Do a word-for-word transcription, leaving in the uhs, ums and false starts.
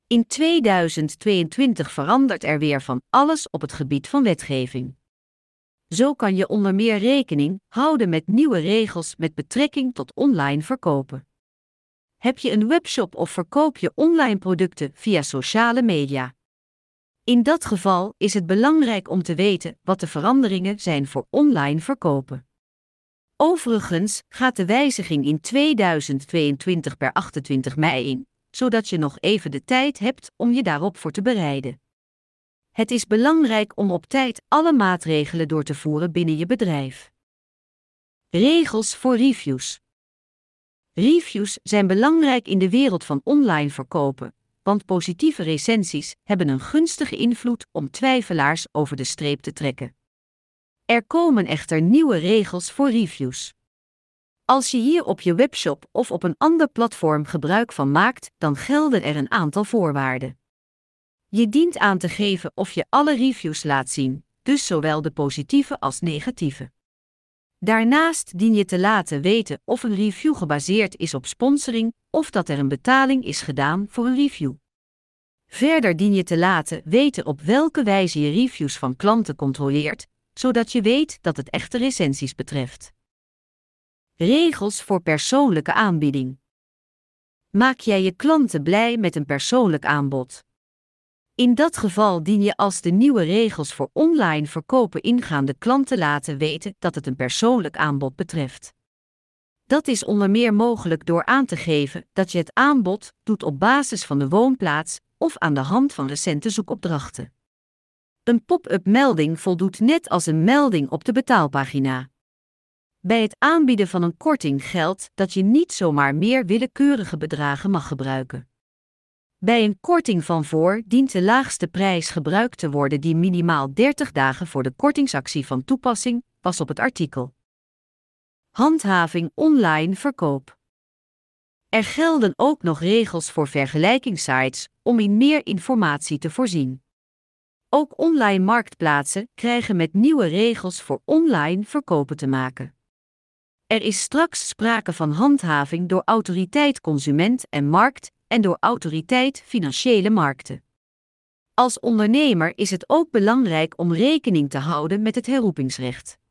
In tweeduizend tweeëntwintig verandert er weer van alles op het gebied van wetgeving. Zo kan je onder meer rekening houden met nieuwe regels met betrekking tot online verkopen. Heb je een webshop of verkoop je online producten via sociale media? In dat geval is het belangrijk om te weten wat de veranderingen zijn voor online verkopen. Overigens gaat de wijziging in tweeduizend tweeëntwintig per achtentwintig mei in, zodat je nog even de tijd hebt om je daarop voor te bereiden. Het is belangrijk om op tijd alle maatregelen door te voeren binnen je bedrijf. Regels voor reviews. Reviews zijn belangrijk in de wereld van online verkopen, want positieve recensies hebben een gunstige invloed om twijfelaars over de streep te trekken. Er komen echter nieuwe regels voor reviews. Als je hier op je webshop of op een ander platform gebruik van maakt, dan gelden er een aantal voorwaarden. Je dient aan te geven of je alle reviews laat zien, dus zowel de positieve als negatieve. Daarnaast dien je te laten weten of een review gebaseerd is op sponsoring of dat er een betaling is gedaan voor een review. Verder dien je te laten weten op welke wijze je reviews van klanten controleert, zodat je weet dat het echte recensies betreft. Regels voor persoonlijke aanbieding. Maak jij je klanten blij met een persoonlijk aanbod? In dat geval dien je als de nieuwe regels voor online verkopen ingaande klanten laten weten dat het een persoonlijk aanbod betreft. Dat is onder meer mogelijk door aan te geven dat je het aanbod doet op basis van de woonplaats of aan de hand van recente zoekopdrachten. Een pop-up melding voldoet net als een melding op de betaalpagina. Bij het aanbieden van een korting geldt dat je niet zomaar meer willekeurige bedragen mag gebruiken. Bij een korting van voor dient de laagste prijs gebruikt te worden die minimaal dertig dagen voor de kortingsactie van toepassing was op het artikel. Handhaving online verkoop. Er gelden ook nog regels voor vergelijkingssites om in meer informatie te voorzien. Ook online marktplaatsen krijgen met nieuwe regels voor online verkopen te maken. Er is straks sprake van handhaving door Autoriteit Consument en Markt en door Autoriteit Financiële Markten. Als ondernemer is het ook belangrijk om rekening te houden met het herroepingsrecht.